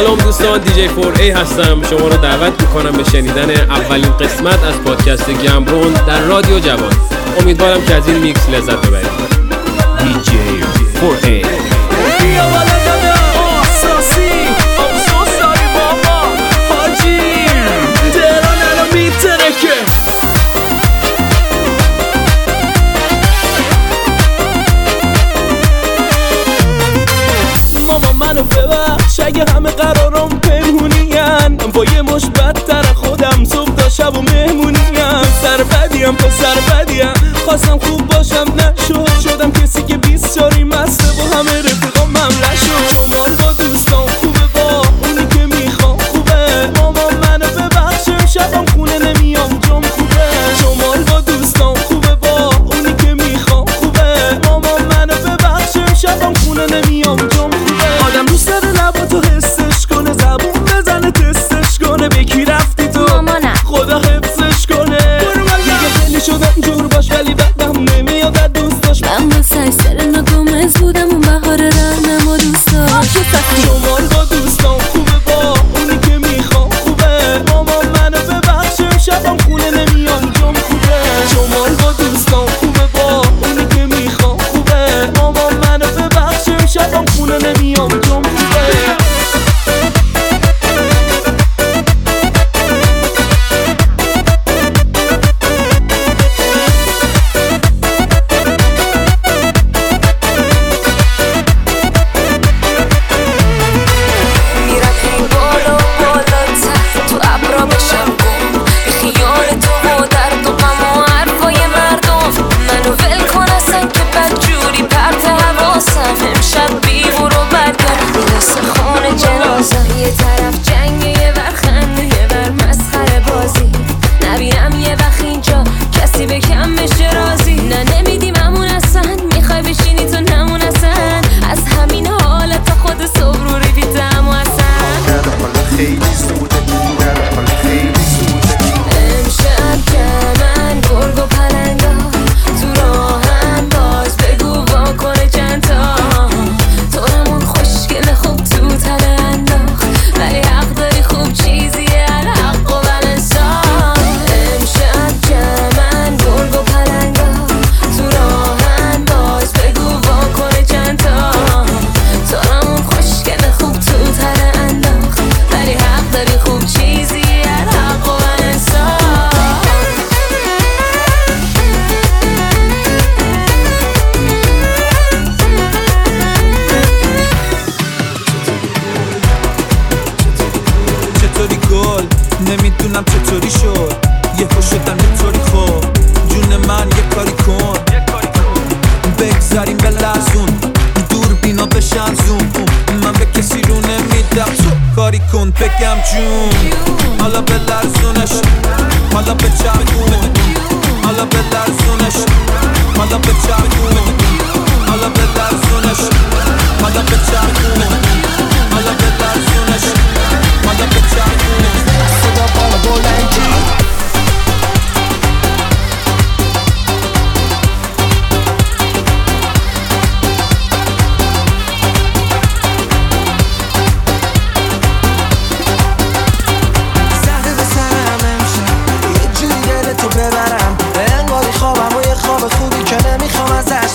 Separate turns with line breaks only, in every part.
سلام دوستان، دیجی 4A هستم. شما رو دعوت میکنم به شنیدن اولین قسمت از پادکست گمرون در رادیو جوان. امیدوارم که از این میکس لذت ببرید. دیجی 4A
ببخش اگه همه قرارم پنهونیم، با یه مش بدتر خودم صبح تا شب و مهمونیم. سر بدیم پسر بدیم، خواستم خوب باشم نشد، شدم کسی که 20 شاری مسته با همه رفیقام ممله شد. شمال با دوستان خوبه، با اونی که میخوام خوبه. مامان منو ببخش شبم خونه نمیام جام خوبه. شمال با دوستان خوبه، با اونی که میخوام خوبه. مامان منو ببخش شبم خونه نمیام جام خوبه. آدم دوست داره لباتو حسش کنه، زبون بزنه تستش کنه. به کی رفتی تو؟ مامانم خدا حفظش کنه. دیگه خیلی شدم جور باش ولی بعدم نمیاد از دوستاش.
من با سرسر نگمز بودم اون بهار رنم و دوستاش.
شمال با دوستان خوبه، با اونی که میخوام خوبه. مامان منو ببخش شبم خونه نمیام جام خوبه. شمال با دوستان خوبه، با اونی که میخوام خوبه. مامان منو ببخش شبم خونه نمیام جام خوبه.
یه طرف جنگ، یه ور خنده، یه ور مسخره بازی. نبینم یه وقت اینجا کسی به کم بشه راضی. نه نمیدیم همون اصلا، میخوای بشینی تو نمون اصلا. از همین حالت خود صبح رو ریویدم و اصلا
خیلی زوده، خیلی زوده.
امشب که من گرگ و پلنگا تو راهم، باز بگو واکنه چند تا. تو همون خوشگل خوب تو تله انداخت، ولی حق داری خوب چیزیه الحق و بلنسان. امشب که من گرگ و پلنگا تو راهم، باز بگو واکنه چند تا. تو همون خوشگل خوب تو تله انداخت، ولی حق داری خوب چیزیه الحق و بلنسان.
چطوری گل نمیدونم چطوری شد، یه خوش شدم یه طوری خوب. جون من یه کاری کن، بگذاریم به لرزون، دور بینا بشن زوم. من به کسی رو نمیدم، تو کاری کن بگم جون. حالا به لرزونش، حالا به چرخونه، حالا به لرزونش، حالا به چرخونه، حالا به لرزونش، حالا به چرخونه، حالا به لرزونش، حالا به چرخونه. صدا بالا بلندی زده به سرم امشب، یه جوری دل تو ببرم. انگاری خوابم و یه خواب خوبی که نمیخوام ازش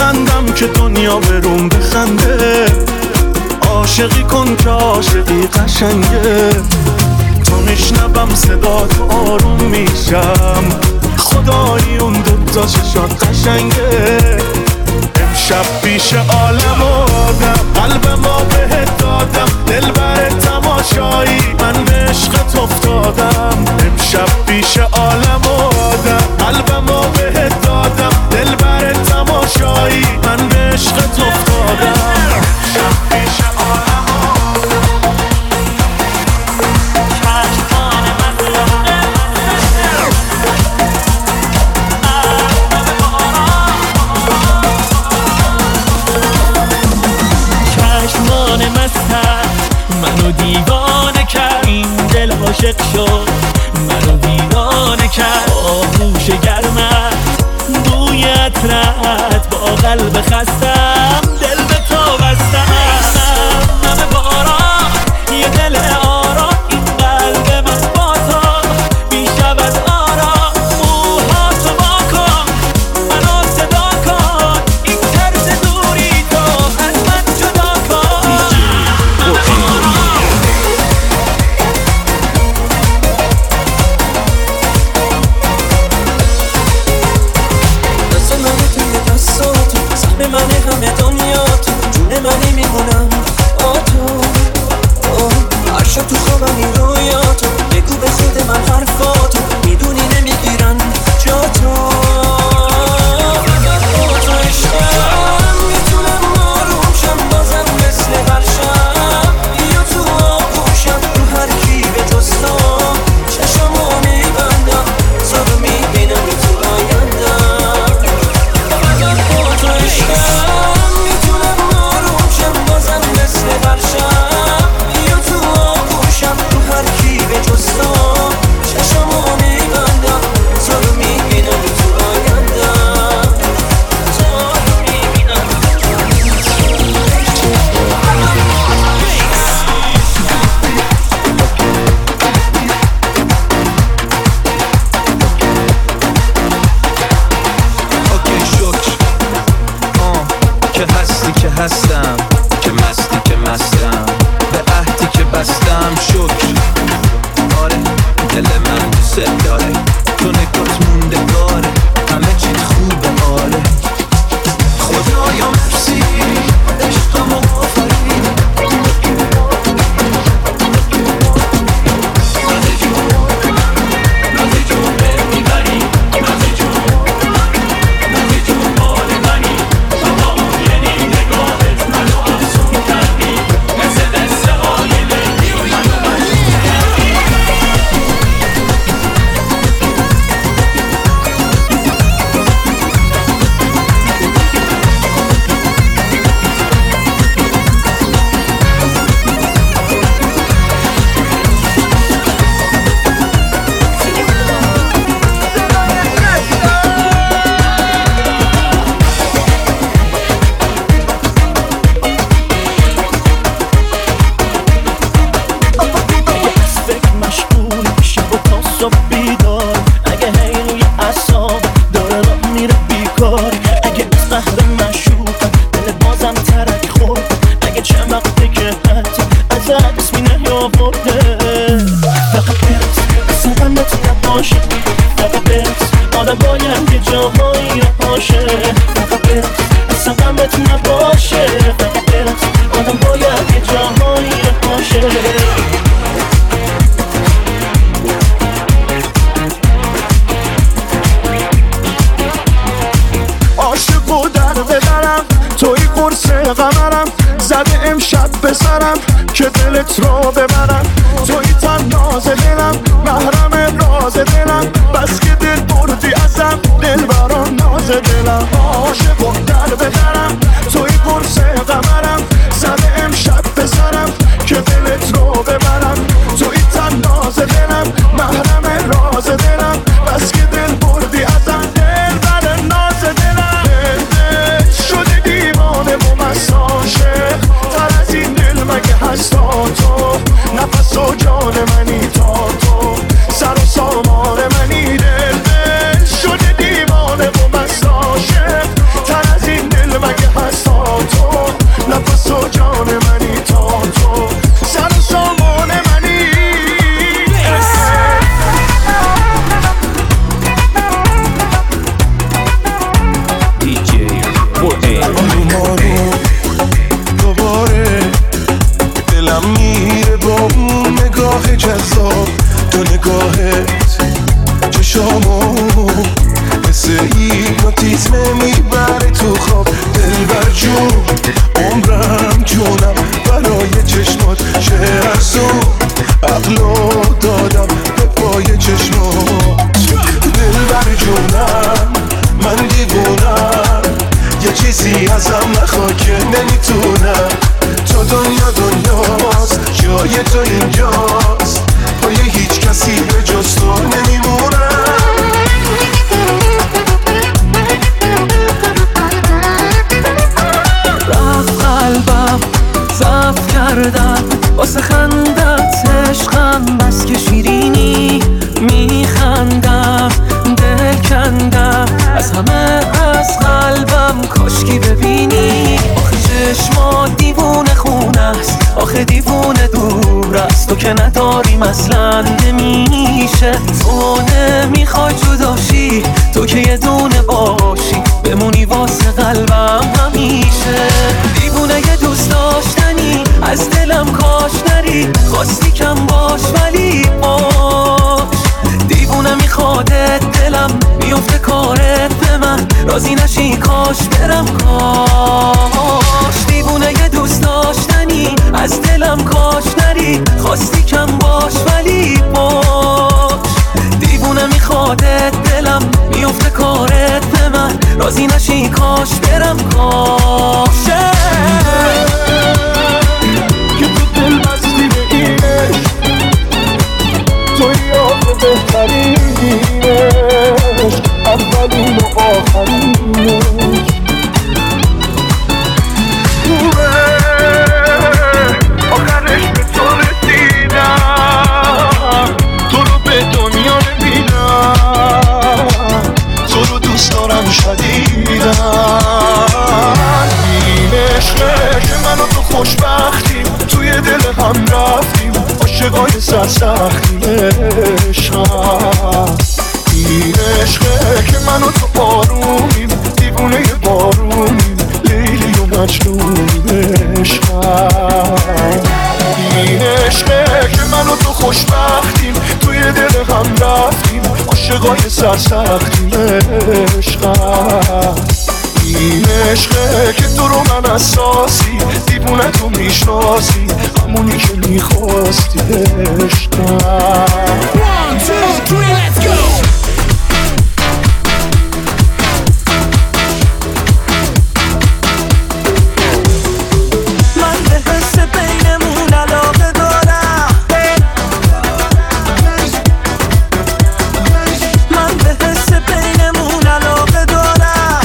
میخندم که دنیا بروم بخنده. عاشقی کن که عاشقی قشنگه، تو میشنوم صدا تو آروم میشم. خدایی اون دوتا چشات قشنگه. امشب پیش عالم و آدم قلب ما بهت دادم، دلبر تماشایی من به عشقت افتادم. امشب پیش عالم و آدم قلب ما بهت دادم، دلبر تماشایی من به عشقت افتادم. امشب پیش عالم و
منو دیوانه کرد، این دل عاشق شد منو دیوانه کرد. آغوش گرمت بوی عطرت با قلب خستم دل به تو بستم. همه باران یه دل آرام، این قلب من با تو بیشود آرام. موهاتو با کن منو صدا کن، این ترس دوری تو از من جدا کن.
منی همه دنیا تو، جون منی میمونم با تو. هر شب تو خوابم این رویاتو، بگو به خود من حرفاتو، میدونی نمیگیرن جا تو. فقط با تو عشقم میتونم آروم شم، بازم مثل هر شب یا تو آغوشم. رو هر کی به جز تو چشمو میبندم، زارو میبینم تو آیندم. فقط با تو عشقم میتونم آروم شم، بازم مثل هر شب یا تو آغوشم. رو هر کی به جز تو چشمو میبندم، زارو میبینم تو آیندم. زارو میبینم
که هستی که هستم، که مستی که مستم، به عهدی که بستم شکر. آره دل من دوست داره، تو نگات موندگاره، همه چیت خوبه. آره خدایا مرسی عشقمو آفرین.
عاشقو در ببرم، توی قرص قمرم، زده امشب بسرم که دلت رو ببرم. توی تناز دلم، محرم راز دلم، بس که دل بردی ازم، دل برام ناز دلم. عاشقو در ببرم، توی قرص قمرم، زده امشب بسرم که دلت رو ببرم. توی تناز دلم، محرم راز دلم، بس که دل بردی ازم، دل بر ناز دلم. دل شده دیوانه و مست عاشق، تر از این دل مگه هست تا تو، نفس و جان منی تا تو.
چشامو مثل هیپنوتیزم میبره تو خواب. دلبر جون عمرم جونم برای چشمات چه ارزون، عقلو دادم به پای چشمات. دلبر جونم من دیوونم، یه چیزی ازم نخوا که نمیتونم. تو دنیاست جای تو اینجاست، پای هیچ کسی به جز تو نمیمونم.
رفت قلبم ضبط کردم واسه خندت عشقم، بس که شیرینی میخندم. دل کندم از همه از قلبم، کاشکی ببینی. آخه چشمات دیوونه خونه است، آخه دیوونه دور است. تو که نداریم اصلا نمیشه، تو نمیخوای جداشی، تو که یه دونه باشی بمونی واسه قلبم همیشه. دیوونه یه دوست داشتنی از دلم کاش نری، خواستی کم باش ولی باش. دیوونه میخوادت دلم میفته کارت به من، راضی نشی کاش برم کاش. دیوونه یه دوست داشتنی از دلم کاش نری، خواستی کم باش ولی باش. دیوونه میخوادت دلم میفته کارت به من، راضی نشی کاش برم کاش.
که تو دل بستی به اینش، توی آخه بهترینش، اولین و آخرینش. آخرش به تو رسیدم، تو رو به دنیا نمیدم، تو رو دوست دارم شدیدم. این عشقه که من و تو خوشبختیم، توی دل هم رفتیم عاشقای سرسختیم. عشقم این عشقه که من و تو آرومیم، دیوونه بارونیم، لیلی و مجنونیم. عشقم این عشقه که من و تو خوشبختیم، توی دل هم رفتیم عاشقای سرسختیم. عشقم این عشقه که تو رو من اساسی، دیوونه تو میشناسی، همونی که میخواستی. عشقم
1, 2, 3, let's go. من به حس بینمون علاقه دارم، من به حس بینمون علاقه دارم.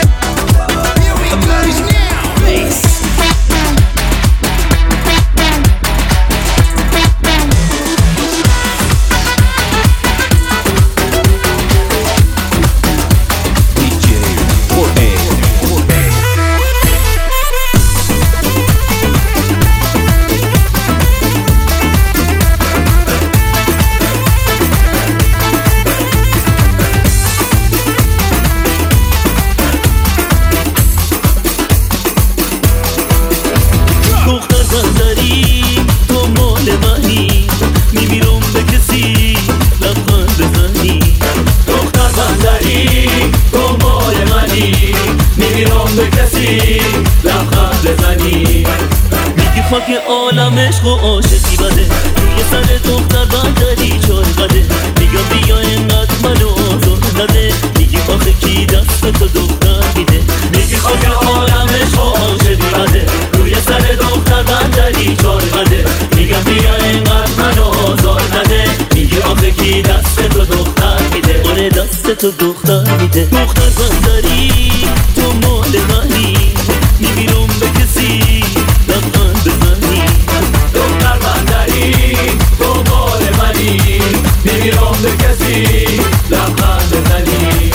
خاک عالم عشق و عاشقی بده، روی سر دختر بندری چار قده. میگم بیا اینقدر منو آزار نده، میگی آخه کی دست تو دختر میده. میگی خاک عالم عشق و عاشقی بده، روی سر دختر بندری چار قده. میگم بیا اینقدر منو آزار نده، میگی آخه کی دست تو دختر میده. آره دست تو دختر میده. دختر بندری تو مال منی، میمیرم به کسی لبخند بزنی. دختر بندری تو مال منی، میمیرم به کسی لبخند بزنی.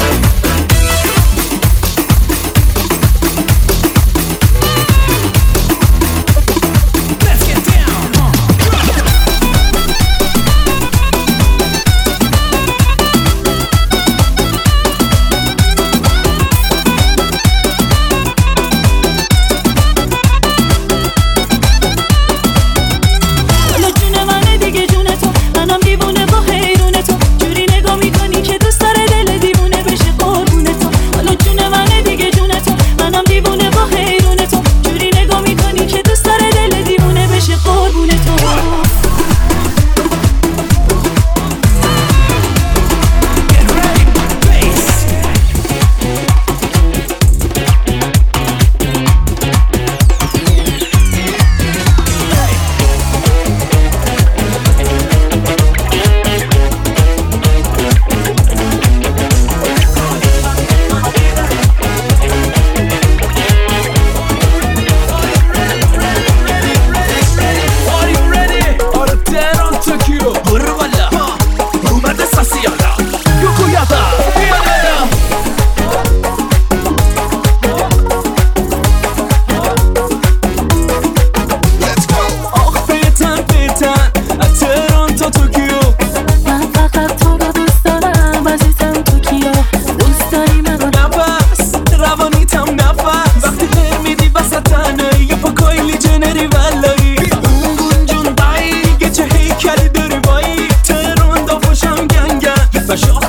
جون من دیگه جون تو، منم دیوونه با حیرون تو. جوری نگاه میکنی که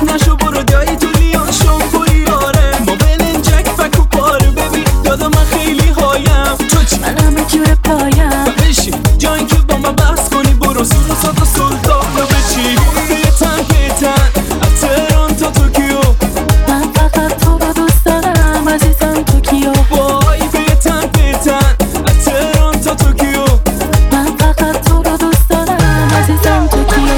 نشو برو دایی تو لیان شنبوری آره ما بلنجک فکو پاره ببین دادا من خیلی هایم تو چی؟
من همه جور پایم
بشی جایی که با من بحث کنی برو سور و سادا سلطان رو بچی بیتن از تهران تا توکیو
من فقط تو رو دوست دارم عزیزم توکیو
وای بیتن از تهران تا توکیو
من فقط تو رو دوست دارم عزیزم توکیو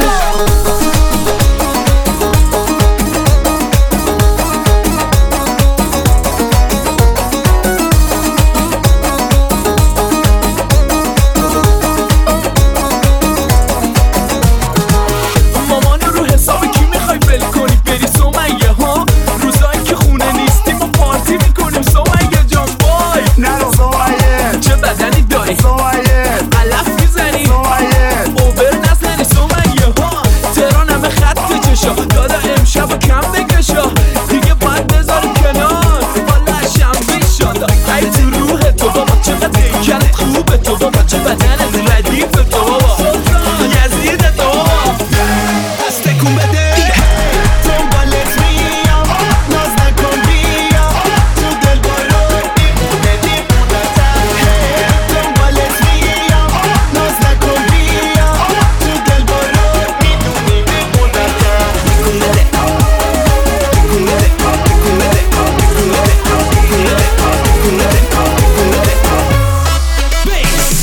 مامان رو حساب کی میخوای بل کنی بری سمیه ها روزایی که خونه نیستی ما پارتی میکنیم سمیه جان وای
نرو سمیه
چه بدنی داری
سمیه
علف میزنی
سمیه
اوبر نزنی سمیه ها تهران همه خط چشا دادا امشب و کم بکشا دیگه باید بذاری کنار والا شنبه شادا ای تو روح تو بابا چقدر دیگرت خوبه تو بابا چه بدنت ردیف تو بابا یزید تو بابا دست تکون بده دنبالت میام ناز نکن بیا تو دل بارو دیمونه دیمونتم دنبالت میام ناز نکن بیا تو دل بارو میدونی دیمونتم تکون بده تکون بده تکون بده تکون بده تکون بده تکون بده بیس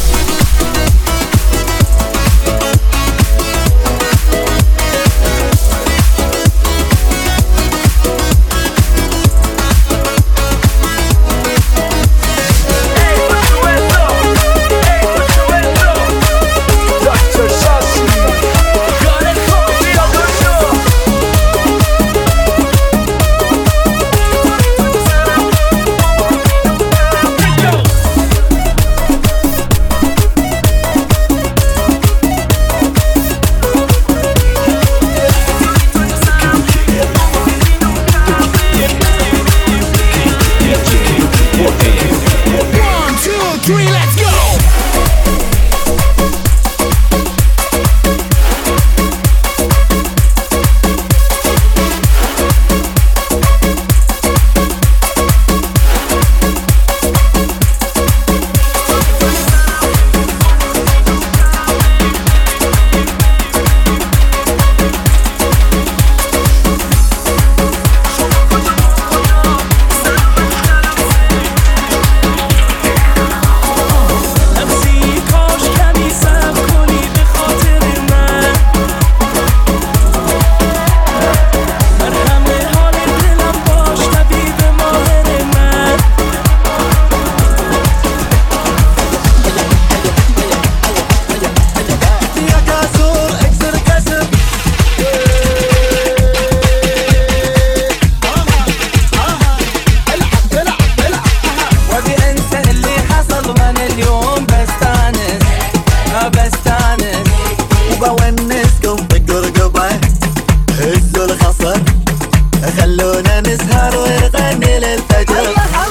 خلونا نسهر ونغني للفجر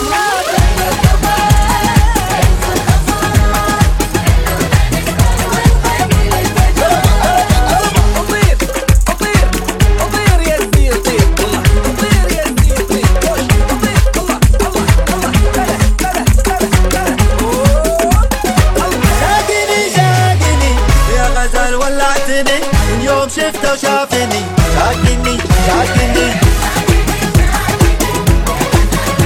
ولعتني من يوم شفته وشافني شاكني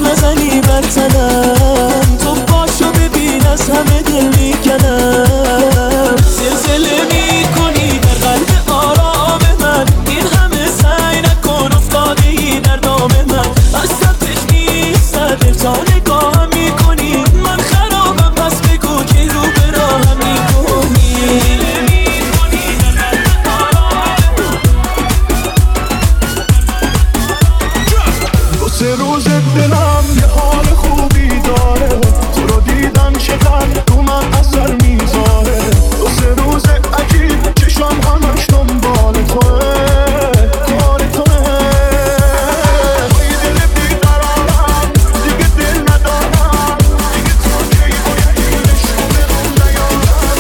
نزنی بر تنم، تو پاشو ببین از همه دل میکنم. زلزله میکنی در قلب آرام من، این همه سعی نکن افتادی در دام من. از سمتش نیستم تا نگاهم میکنی، من خرابم پس بگو که رو به راهم میکنی.
سه روز دلم یه حال خوبی داره، تو رو دیدن چقدر تو من اثر میذاره. دو سه روز عجیب چشم همش دنبال توه، کار توه. با یه دل بیقرارم دیگه دل ندارم، دیگه تو کی باید اینش رو برم نیارم.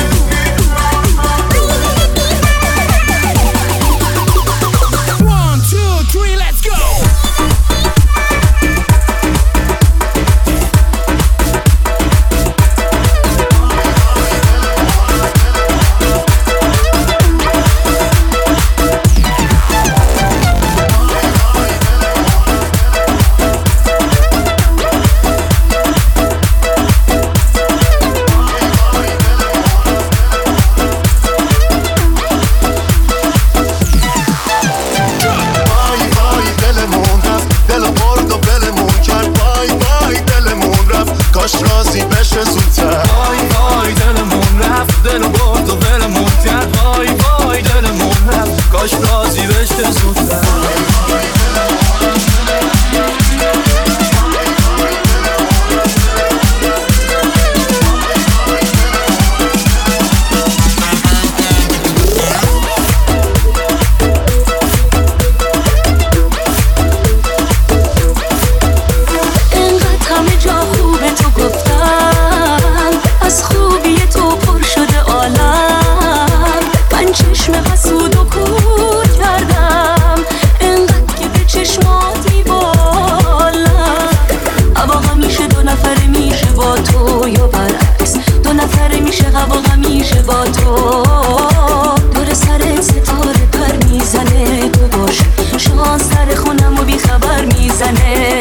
One, two, three, let's go!
کاش راضی بشه زودتر.
وای وای دلمون رفت، دلو برد و ولمون کرد. وای وای دلمون رفت، کاش راضی بشه زودتر.
با تو دور سرت ستاره پر میزنه، تو باش شانس سر خونم و بی خبر میزنه.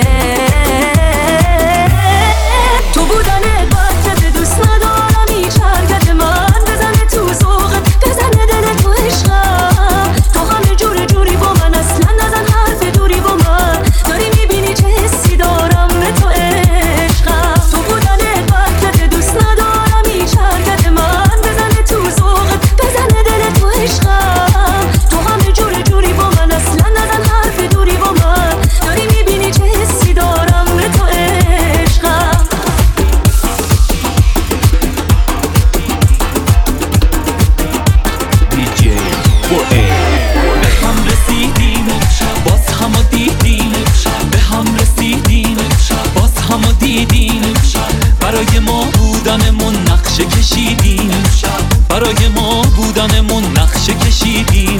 تو بودنه باید دوست ندارم، هیچ حرکت من بزنه تو ذوقت، بزنه دل تو عشقم. تو همه جور جوری با من، اصلا نزن حرف دوری با من. داری میبینی چه حسی دارم به تو عشقم. تو بودنه باید دوست ندارم، هیچ حرکت من تو ذوقت، بزنه دل تو عشقم. تو همه جور جوری با من، اصلا نزن حرف دوری با من. داری میبینی چه حسی دارم به تو عشقم.
DJ
به هم رسیدیم باز همو دیدیم، به هم رسیدیم باز همو دیدیم. برای ما بودنمون نقشه کشیدیم، برای ما بودنمون نقشه کشیدیم.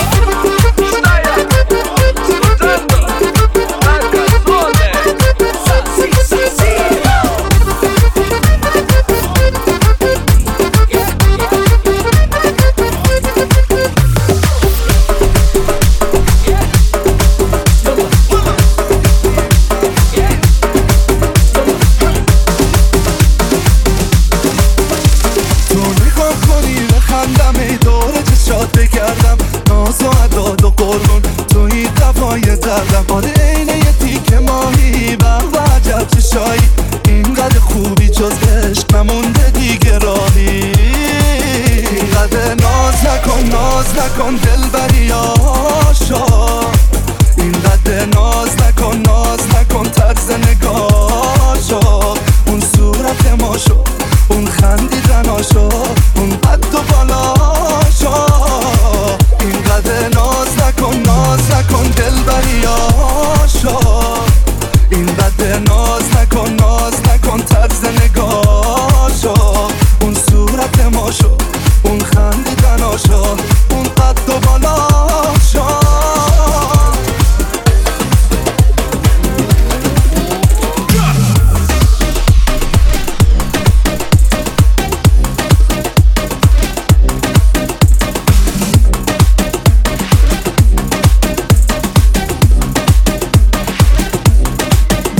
آره اینه یه تیکه ماهی و عجب چشایی، اینقدر خوبی جز عشق نمونده دیگه راهی. اینقدر ناز نکن دل بری آشا، اینقدر ناز نکن طرز نگاشا. اون صورت ماشو، اون خندیدناشو، اون قد و بالاشا. اینقدر ناز نکن دل بری آشا، اینقدر ناز نکن طرز نگاشا. اون صورت ماشو، اون خندیدناشو، اون قد و بالاشا.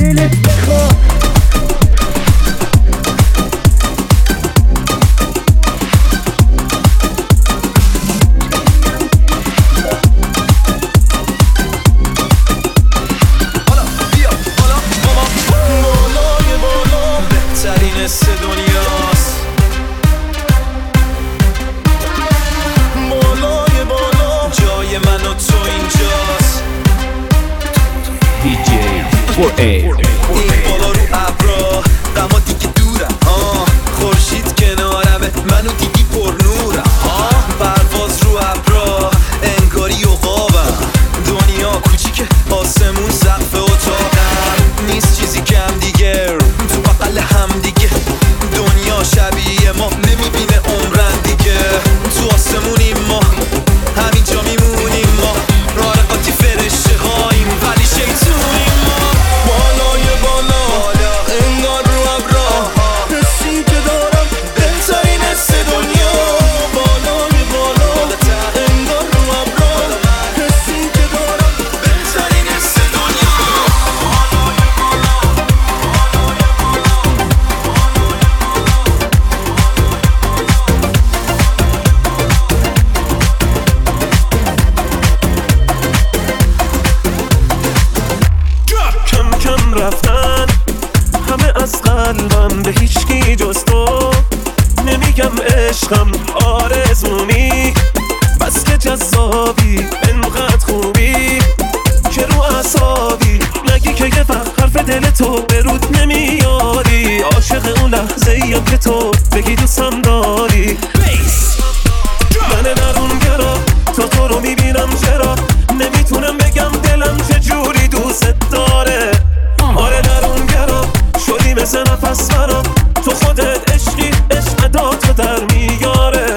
دلت بخواد.
این بالا رو ابرا غما دیگه دورم خورشید کنارمه منو دیگی پر نورم پرواز رو ابرا انگاری عقابم دنیا کوچیکه آسمون سقف اتاقم نیست چیزی کم دیگه تو بغل هم دیگه دنیا شبیه ما نمیبینه عمرن دیگه تو آسمونیم ما همینجا میمونیم ما رانقاتی فرشته هاییم ولی شیطونیم ما بالای بالا انگار رو ابرا حسی که دارم بهترین حس دنیا بالای بالا انگار رو ابرا حسی که دارم بهترین حس دنیا کم کم رفتن همه از قلبم به هیچکی جز تو نمیگم عشقم آرزومی بس که جذابی انقدر خوبی که رو اعصابی نگی که یه وقت حرف دل تو به رود نمیاری عاشق اون لحظه ایم که تو بگی دوستم داری من درون گرا تا تو رو میبینم چرا نمیتونم بگم دلم چجوری دوست داره آره درون گرا شدی مثل نفس برام تو خودت عشقی عشق اداتو در میاره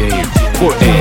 DJ 4A